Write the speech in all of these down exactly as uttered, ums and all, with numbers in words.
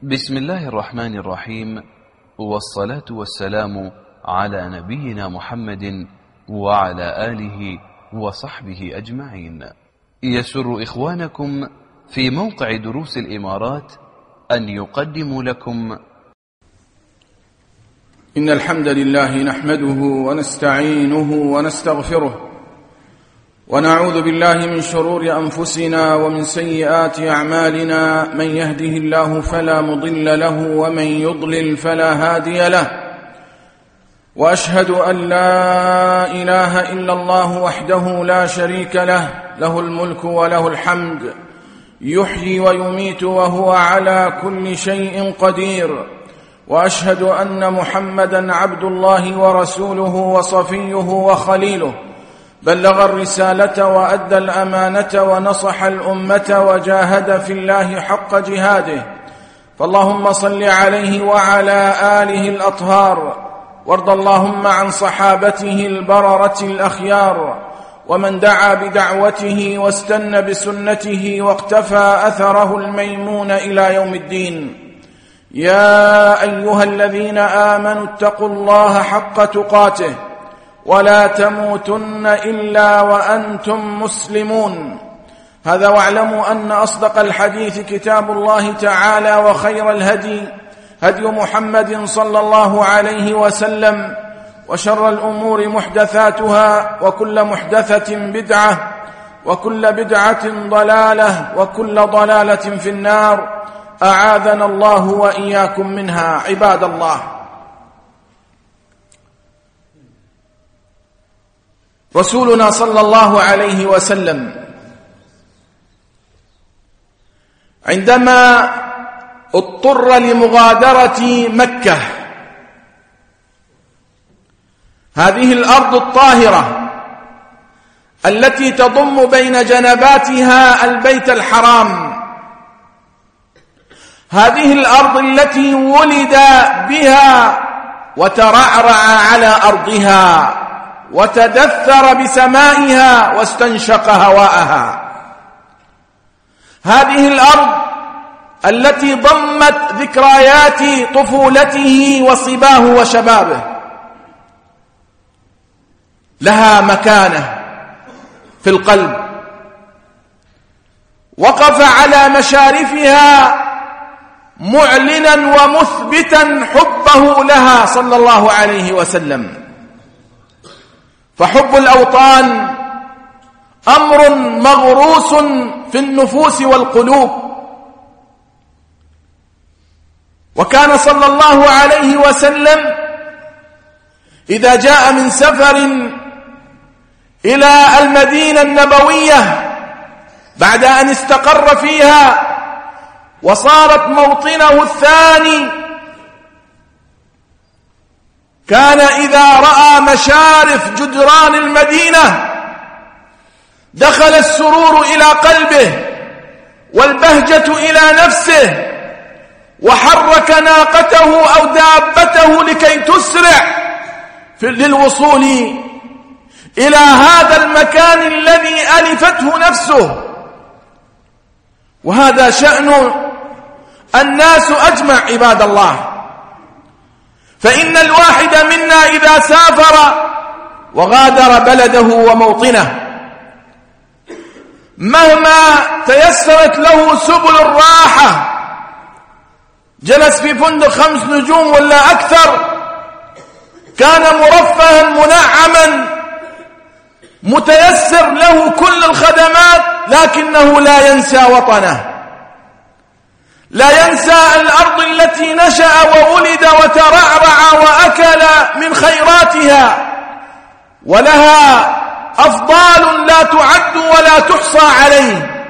بسم الله الرحمن الرحيم، والصلاة والسلام على نبينا محمد وعلى آله وصحبه أجمعين. يسر إخوانكم في موقع دروس الإمارات أن يقدموا لكم إن الحمد لله نحمده ونستعينه ونستغفره ونعوذ بالله من شرور أنفسنا ومن سيئات أعمالنا، من يهده الله فلا مضل له ومن يضلل فلا هادي له، وأشهد أن لا إله إلا الله وحده لا شريك له، له الملك وله الحمد، يحيي ويميت وهو على كل شيء قدير، وأشهد أن محمدًا عبد الله ورسوله وصفيه وخليله، بلغ الرسالة وأدى الأمانة ونصح الأمة وجاهد في الله حق جهاده، فاللهم صل عليه وعلى آله الأطهار، وارض اللهم عن صحابته البررة الأخيار، ومن دعا بدعوته واستنى بسنته واقتفى أثره الميمون إلى يوم الدين. يا أيها الذين آمنوا اتقوا الله حق تقاته ولا تموتن إلا وأنتم مسلمون. هذا واعلموا أن أصدق الحديث كتاب الله تعالى، وخير الهدي هدي محمد صلى الله عليه وسلم، وشر الأمور محدثاتها، وكل محدثة بدعة، وكل بدعة ضلالة، وكل ضلالة في النار، أعاذنا الله وإياكم منها. عباد الله، رسولنا صلى الله عليه وسلم عندما اضطر لمغادرة مكة، هذه الأرض الطاهرة التي تضم بين جنباتها البيت الحرام، هذه الأرض التي ولد بها وترعرع على أرضها وتدثر بسمائها واستنشق هواءها، هذه الأرض التي ضمت ذكريات طفولته وصباه وشبابه، لها مكانة في القلب، وقف على مشارفها معلنا ومثبتا حبه لها صلى الله عليه وسلم. فحب الأوطان أمر مغروس في النفوس والقلوب، وكان صلى الله عليه وسلم إذا جاء من سفر إلى المدينة النبوية بعد أن استقر فيها وصارت موطنه الثاني، كان إذا رأى مشارف جدران المدينة دخل السرور إلى قلبه والبهجة إلى نفسه، وحرك ناقته أو دابته لكي تسرع للوصول إلى هذا المكان الذي ألفته نفسه. وهذا شأن الناس أجمع عباد الله، فإن الواحد منا إذا سافر وغادر بلده وموطنه مهما تيسرت له سبل الراحة، جلس في فندق خمس نجوم ولا أكثر، كان مرفها منعما متيسر له كل الخدمات، لكنه لا ينسى وطنه، لا ينسى الأرض التي نشأ وولد وترعرع وأكل من خيراتها، ولها أفضال لا تعد ولا تحصى عليه.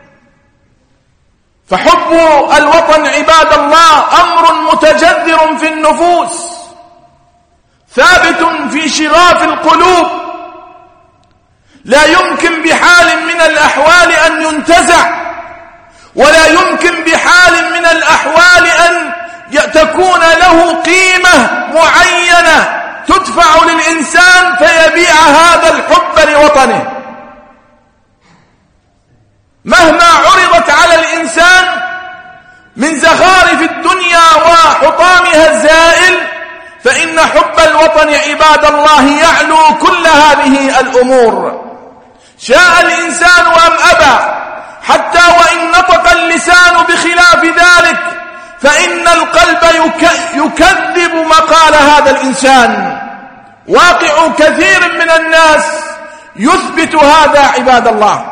فحب الوطن عباد الله أمر متجذر في النفوس، ثابت في شغاف القلوب، لا يمكن بحال من الأحوال أن ينتزع، ولا يمكن بحال من الأحوال أن تكون له قيمة معينة تدفع للإنسان فيبيع هذا الحب لوطنه. مهما عرضت على الإنسان من زخارف الدنيا الوطن عباد الله يعلو كل هذه الأمور، شاء الإنسان أم أبى، حتى وإن نطق اللسان بخلاف ذلك فإن القلب يكذب مقال هذا الإنسان. واقع كثير من الناس يثبت هذا عباد الله.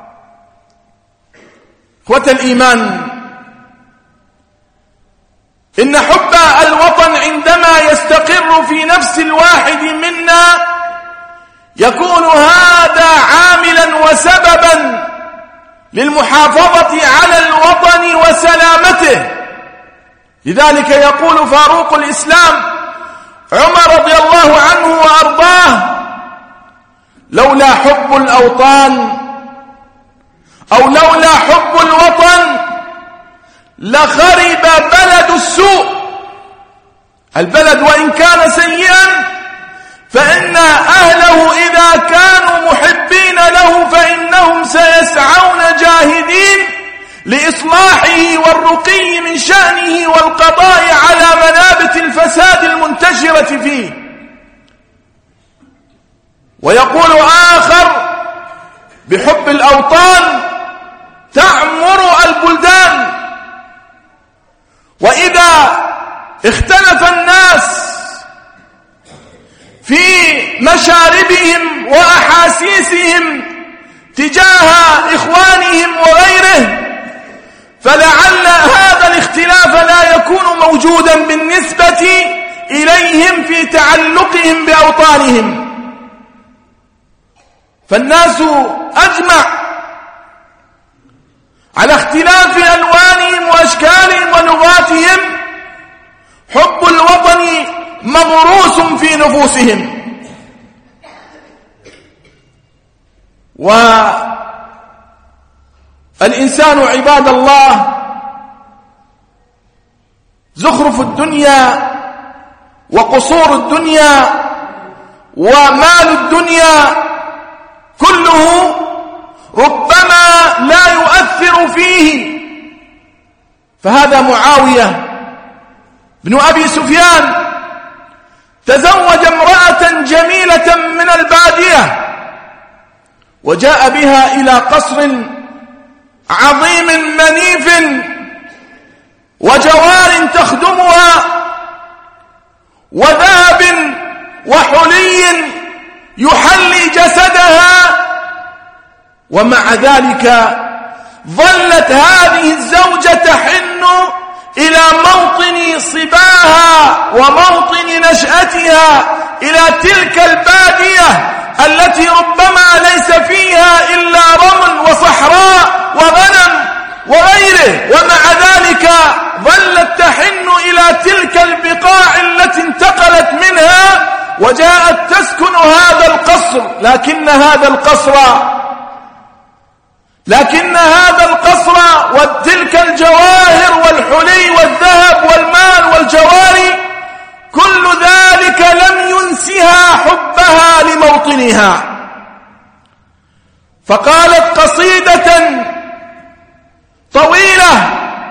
إخوة الإيمان، إن حب الوطن عندما يستقر في نفس الواحد منا يكون هذا عاملا وسببا للمحافظة على الوطن وسلامته. لذلك يقول فاروق الإسلام عمر رضي الله عنه وأرضاه: لولا حب الأوطان أو لولا حب الوطن لخرب بلد السوء. البلد وإن كان سيئا فإن أهله إذا كانوا محبين له فإنهم سيسعون جاهدين لإصلاحه والرقي من شأنه والقضاء على منابت الفساد المنتشرة فيه. ويقول آخر: بحب الأوطان تعمر البلدان. وإذا اختلف الناس في مشاربهم وأحاسيسهم تجاه إخوانهم وغيره فلعل هذا الاختلاف لا يكون موجودا بالنسبة إليهم في تعلقهم بأوطانهم. فالناس أجمع على اختلاف ألوانهم وأشكالهم ولغاتهم، حب الوطن مغروس في نفوسهم. والإنسان عباد الله زخرف الدنيا وقصور الدنيا ومال الدنيا كله ربما لا يؤثر فيه. فهذا معاوية بن أبي سفيان تزوج امرأة جميلة من البادية وجاء بها إلى قصر عظيم منيف وجوار تخدمها وذهب وحلي يحلي جسدها، ومع ذلك ظلت هذه الزوجة تحن إلى موطن صباها وموطن نشأتها، إلى تلك البادية التي ربما ليس فيها إلا رمل وصحراء وغنم وغيره، ومع ذلك ظلت تحن إلى تلك البقاع التي انتقلت منها وجاءت تسكن هذا القصر. لكن هذا القصر لكن هذا القصر وتلك الجواهر والحلي والذهب والمال والجواري كل ذلك لم ينسها حبها لموطنها. فقالت قصيدة طويلة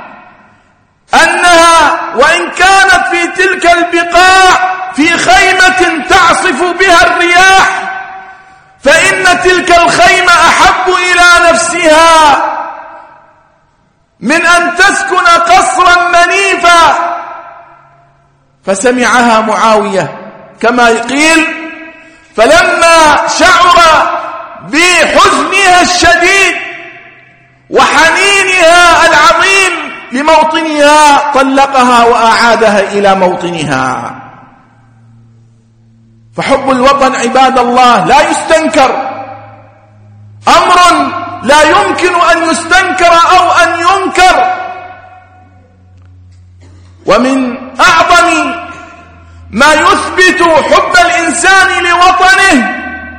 أنها وإن كانت في تلك البقاع في خيمة تعصف بها الرياح فإن تلك الخيمة أحب إلى نفسها من أن تسكن قصرا منيفا. فسمعها معاوية كما قيل، فلما شعر بحزنها الشديد وحنينها العظيم لموطنها طلقها وأعادها إلى موطنها. فحب الوطن عباد الله لا يستنكر، أمر لا يمكن أن يستنكر أو أن ينكر. ومن أعظم ما يثبت حب الإنسان لوطنه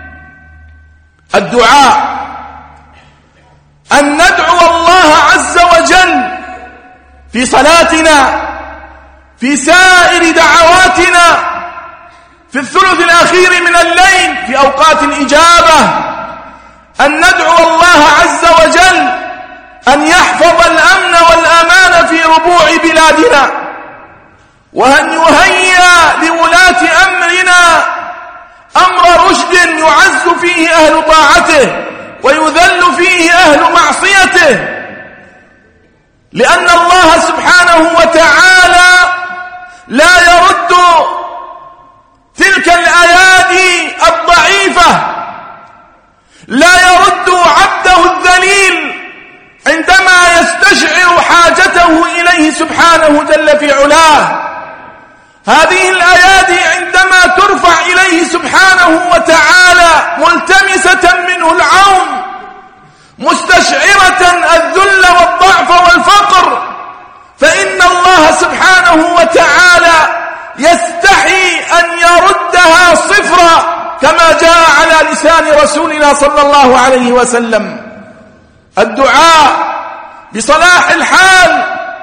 الدعاء، أن ندعو الله عز وجل في صلاتنا، في سائر دعواتنا، في الثلث الأخير من الليل في أوقات الإجابة، أن ندعو الله عز وجل أن يحفظ الأمن والأمان في ربوع بلادنا، وأن يهيئ لولاة أمر أمرنا أمر رشد يعز فيه أهل طاعته ويذل فيه أهل معصيته، لأن الله سبحانه وتعالى لا يرد تلك الأيادي الضعيفة، لا يرد عبده الذليل عندما يستشعر حاجته إليه سبحانه جل في علاه. هذه الأيادي عندما ترفع إليه سبحانه وتعالى ملتمسة منه العون، مستشعرة الذل والضعف والفقر، فإن الله سبحانه وتعالى يستحي أن يردها صفرا كما جاء على لسان رسولنا صلى الله عليه وسلم. الدعاء بصلاح الحال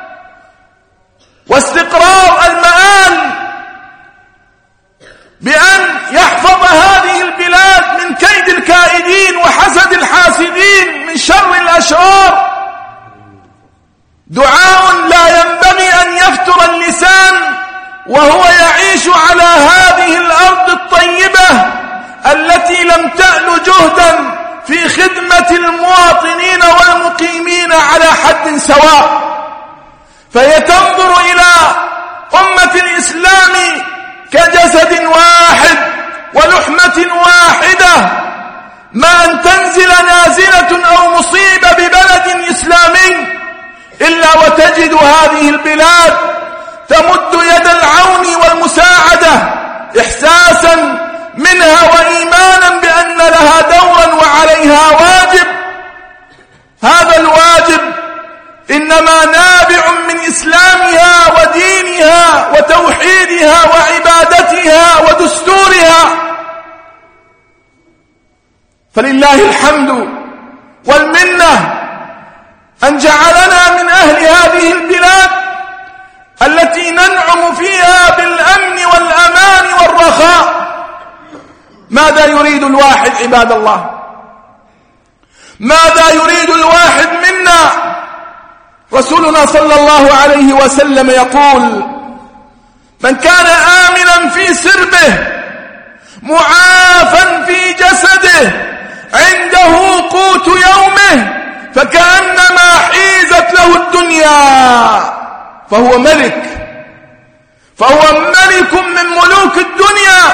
واستقرار المآل، بأن يحفظ هذه البلاد من كيد الكائدين وحسد الحاسدين من شر الأشرار، دعاء لا ينبغي أن يفتر اللسان وهو يعيش على هذه الأرض الطيبة التي لم تأل جهدا في خدمة المواطنين والمقيمين على حد سواء، فهي تنظر إلى أمة الإسلام كجسد واحد ولحمة واحدة، ما أن تنزل نازلة أو مصيبة ببلد إسلامي إلا وتجد هذه البلاد تمد يد العون والمساعدة إحساسا منها وإيمانا بأن لها دورا وعليها واجب. هذا الواجب إنما نابع من إسلامها ودينها وتوحيدها وعبادتها ودستورها. فلله الحمد والمنة أن جعلنا من أهل هذه البلاد التي ننعم فيها بالأمن والأمان والرخاء. ماذا يريد الواحد عباد الله؟ ماذا يريد الواحد منا؟ رسولنا صلى الله عليه وسلم يقول: من كان آمنا في سربه معافا في جسده عنده قوت يومه فكأنما حيزت له الدنيا، فهو ملك، فهو ملك من ملوك الدنيا،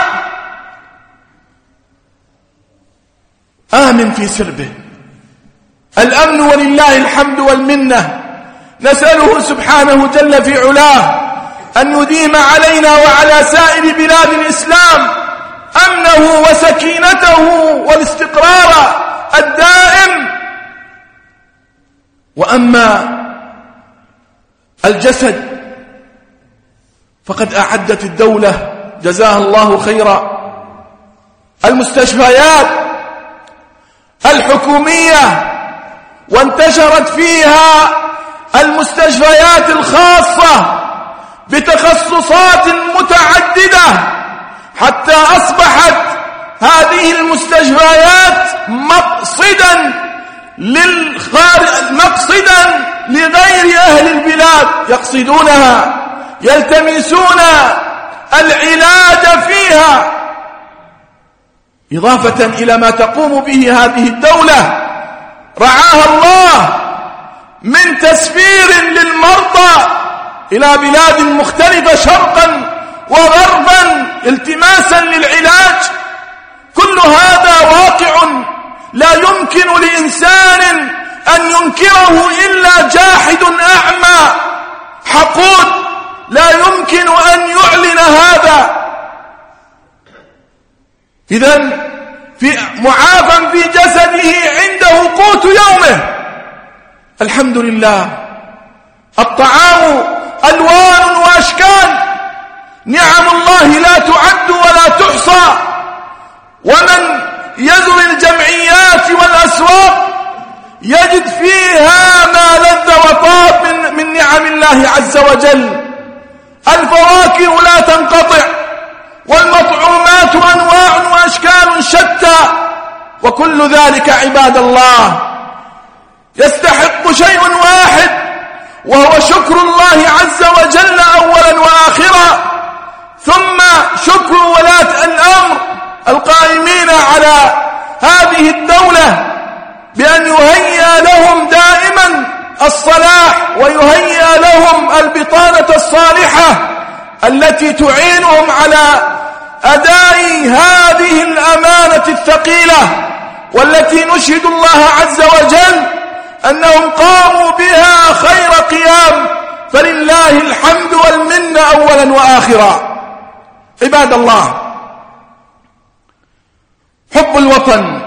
آمن في سربه. الأمن ولله الحمد والمنة. نسأله سبحانه جل في علاه أن يديم علينا وعلى سائر بلاد الإسلام أمنه وسكينته والاستقرار الدائم. وأما الجسد فقد أعدت الدولة جزاها الله خيرا المستشفيات الحكومية، وانتشرت فيها المستشفيات الخاصة بتخصصات متعددة، حتى أصبحت هذه المستشفيات مقصدا للخارج، مقصدا لغير أهل البلاد يقصدونها، يلتمسون العلاج فيها، إضافة إلى ما تقوم به هذه الدولة رعاها الله من تسفير للمرضى إلى بلاد مختلفة شرقا وغربا التماسا للعلاج. كل هذا واقع لا يمكن لإنسان أن ينكره إلا جاحد أعمى حقود، لا يمكن أن يعلن هذا. إذن في معافى في جسده عنده قوت يومه، الحمد لله. الطعام ألوان وأشكال، نعم الله لا تعد ولا تحصى. ومن يزر الجمعيات والأسواق يجد فيها ما لذ وطاب من, من نعم الله عز وجل. الفواكه لا تنقطع، والمطعومات أنواع وأشكال شتى، وكل ذلك عباد الله يستحق شيء واحد، وهو شكر الله عز وجل أولا وآخرا، ثم شكر ولاة بأن يهيئ لهم دائما الصلاح ويهيئ لهم البطانة الصالحة التي تعينهم على أداء هذه الأمانة الثقيلة، والتي نشهد الله عز وجل أنهم قاموا بها خير قيام، فلله الحمد والمنة أولا وآخرا. عباد الله، حب الوطن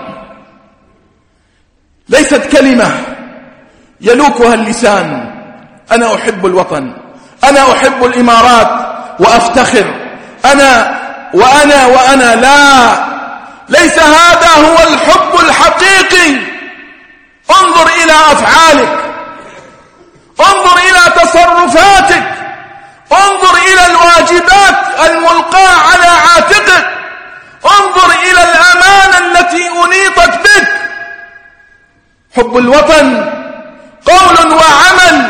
ليست كلمة يلوكها اللسان، أنا أحب الوطن، أنا أحب الإمارات وأفتخر، أنا وأنا وأنا لا، ليس هذا هو الحب الحقيقي. انظر إلى أفعالك، انظر إلى تصرفاتك، انظر إلى الواجبات الملقاة على عاتقك، انظر إلى الأمانة التي أنيطت بك. حب الوطن قول وعمل.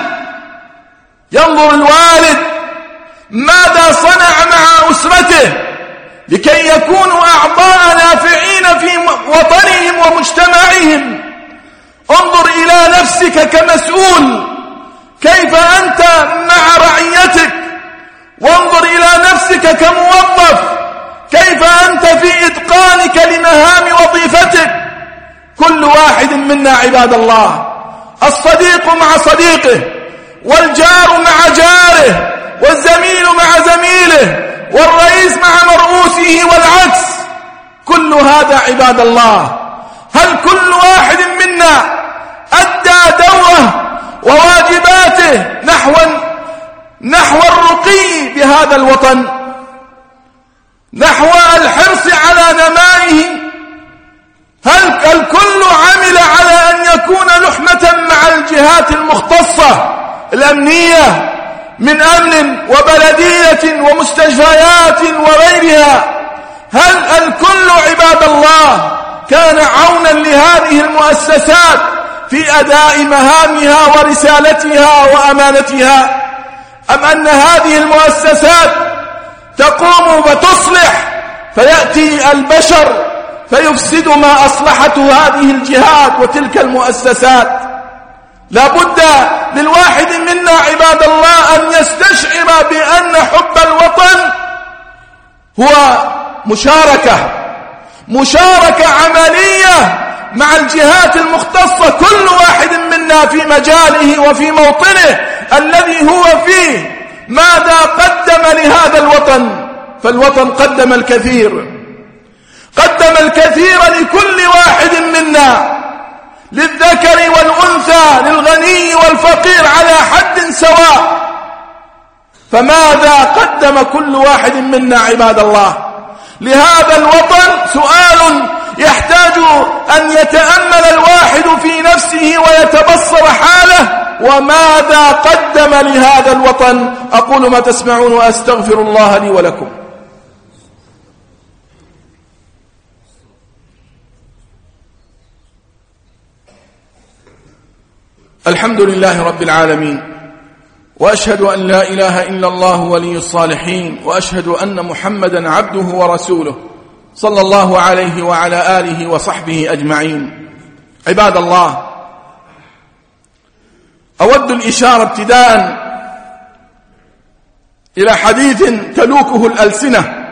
ينظر الوالد ماذا صنع مع أسرته لكي يكونوا أعضاء نافعين في وطنهم ومجتمعهم. انظر إلى نفسك كمسؤول، كيف أنت مع رعيتك، وانظر إلى نفسك كموظف، كيف أنت في إتقانك لمهام وظيفتك. كل واحد منا عباد الله، الصديق مع صديقه، والجار مع جاره، والزميل مع زميله، والرئيس مع مرؤوسه والعكس. كل هذا عباد الله، هل كل واحد منا أدى دوره وواجباته نحو نحو الرقي بهذا الوطن، نحو الحرص على نمائه؟ هل الكل عمل على أن يكون لحمة مع الجهات المختصة الأمنية من أمن وبلدية ومستشفيات وغيرها؟ هل الكل عباد الله كان عونا لهذه المؤسسات في أداء مهامها ورسالتها وأمانتها، أم أن هذه المؤسسات تقوم وتصلح فيأتي البشر فيفسد ما أصلحته هذه الجهات وتلك المؤسسات؟ لا بد للواحد منا عباد الله أن يستشعر بأن حب الوطن هو مشاركة مشاركة عملية مع الجهات المختصة، كل واحد منا في مجاله وفي موطنه الذي هو فيه ماذا قدم لهذا الوطن. فالوطن قدم الكثير، قدم الكثير لكل واحد منا، للذكر والأنثى، للغني والفقير على حد سواء. فماذا قدم كل واحد منا عباد الله لهذا الوطن؟ سؤال يحتاج أن يتأمل الواحد في نفسه ويتبصر حاله، وماذا قدم لهذا الوطن؟ أقول ما تسمعون وأستغفر الله لي ولكم. الحمد لله رب العالمين، وأشهد أن لا إله إلا الله ولي الصالحين، وأشهد أن محمدا عبده ورسوله صلى الله عليه وعلى آله وصحبه أجمعين. عباد الله، أود الإشارة ابتداء إلى حديث تلوكه الألسنة،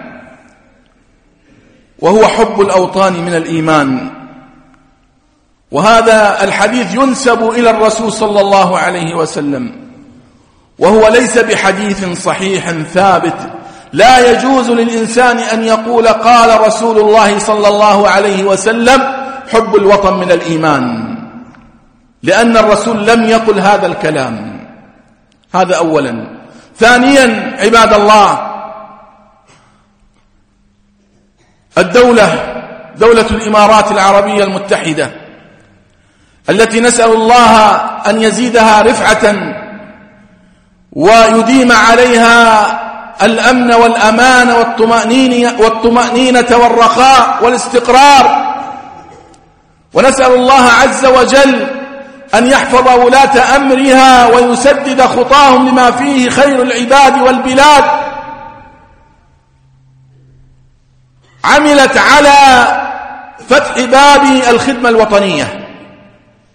وهو حب الأوطان من الإيمان. وهذا الحديث ينسب إلى الرسول صلى الله عليه وسلم، وهو ليس بحديث صحيح ثابت. لا يجوز للإنسان أن يقول قال رسول الله صلى الله عليه وسلم حب الوطن من الإيمان، لأن الرسول لم يقل هذا الكلام. هذا أولا. ثانيا عباد الله، الدولة دولة الإمارات العربية المتحدة التي نسأل الله أن يزيدها رفعة ويديم عليها الأمن والأمان والطمأنينة, والطمأنينة والرخاء والاستقرار. ونسأل الله عز وجل أن يحفظ ولاة أمرها ويسدد خطاهم لما فيه خير العباد والبلاد. عملت على فتح باب الخدمة الوطنية،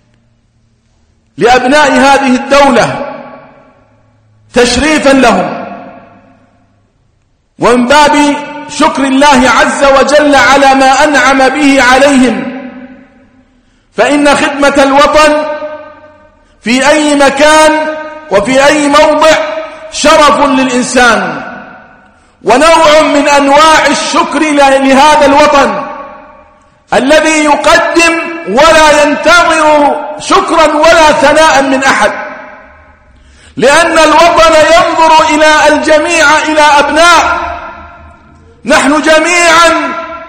لأبناء هذه الدولة تشريفا لهم، ومن باب شكر الله عز وجل على ما أنعم به عليهم. فإن خدمة الوطن في أي مكان وفي أي موضع شرف للإنسان، ونوع من أنواع الشكر لهذا الوطن الذي يقدم ولا ينتظر شكرا ولا ثناء من أحد، لأن الوطن ينظر إلى الجميع إلى أبناء. نحن جميعا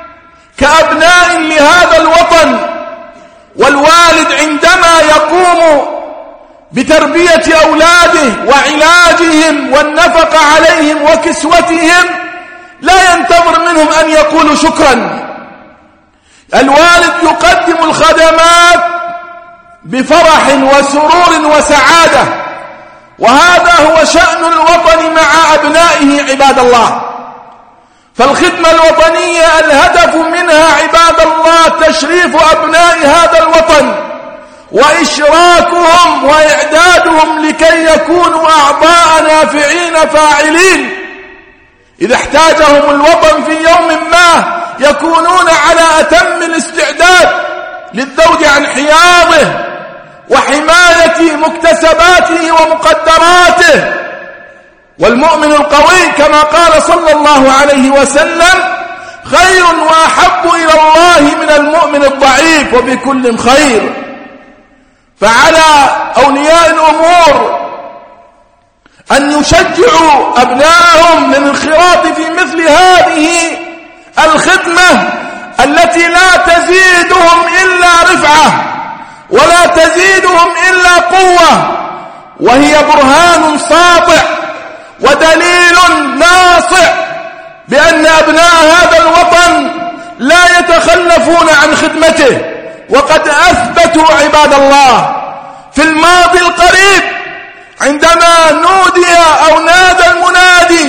كأبناء لهذا الوطن، والوالد عندما يقوم بتربية أولاده وعلاجهم والنفقة عليهم وكسوتهم لا ينتظر منهم أن يقولوا شكرا. الوالد يقدم الخدمات بفرح وسرور وسعادة، وهذا هو شأن الوطن مع أبنائه عباد الله. فالخدمة الوطنية الهدف منها عباد الله تشريف أبناء هذا الوطن وإشراكهم وإعدادهم لكي يكونوا أعضاء نافعين فاعلين. إذا احتاجهم الوطن في يوم ما يكونون على أتم الاستعداد للذود عن حياضه وحماية مكتسباته ومقدراته. والمؤمن القوي كما قال صلى الله عليه وسلم خير وأحب إلى الله من المؤمن الضعيف، وبكل خير. فعلى أولياء الأمور أن يشجعوا أبنائهم للانخراط في مثل هذه الخدمة التي لا تزيدهم إلا رفعة ولا تزيدهم إلا قوة، وهي برهان ساطع ودليل ناصع بأن أبناء هذا الوطن لا يتخلفون عن خدمته. وقد أثبتوا عباد الله في الماضي القريب عندما نودي أو نادى المنادي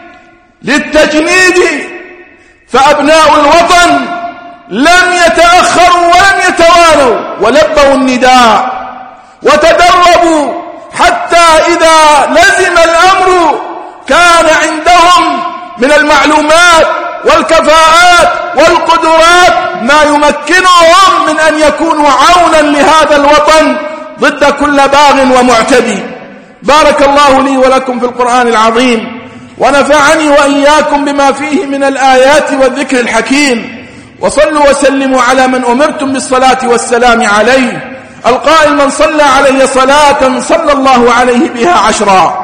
للتجنيد، فأبناء الوطن لم يتأخروا ولم يتوانوا ولبوا النداء وتدربوا، حتى إذا لزم الأمر كان عندهم من المعلومات والكفاءات والقدرات ما يمكنهم من أن يكونوا عونا لهذا الوطن ضد كل باغ ومعتدي. بارك الله لي ولكم في القرآن العظيم، ونفعني وإياكم بما فيه من الآيات والذكر الحكيم. وصلوا وسلموا على من أمرتم بالصلاة والسلام عليه، القائل من صلى علي صلاة صلى الله عليه بها عشرا.